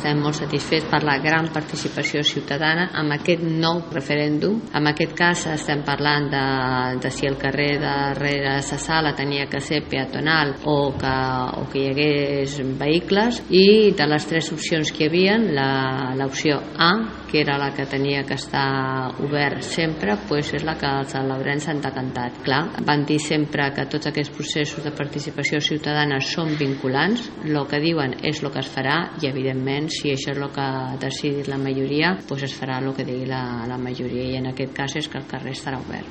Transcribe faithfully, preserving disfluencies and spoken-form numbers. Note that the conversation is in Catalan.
estem molt satisfets per la gran participació ciutadana amb aquest nou referèndum. En aquest cas estem parlant de, de si el carrer darrere sa sala tenia que ser peatonal o que, o que hi hagués vehicles, i de les tres opcions que hi havia, l'opció A, que era la que tenia que estar obert sempre, pues és la que els alaurencs s'han decantat. Clar, van dir sempre que tots aquests processos de participació ciutadana són vinculants, el que diuen és el que es farà, i evidentment si això és el que ha decidit la majoria, pues es farà el que digui la, la majoria, i en aquest cas és que el carrer estarà obert.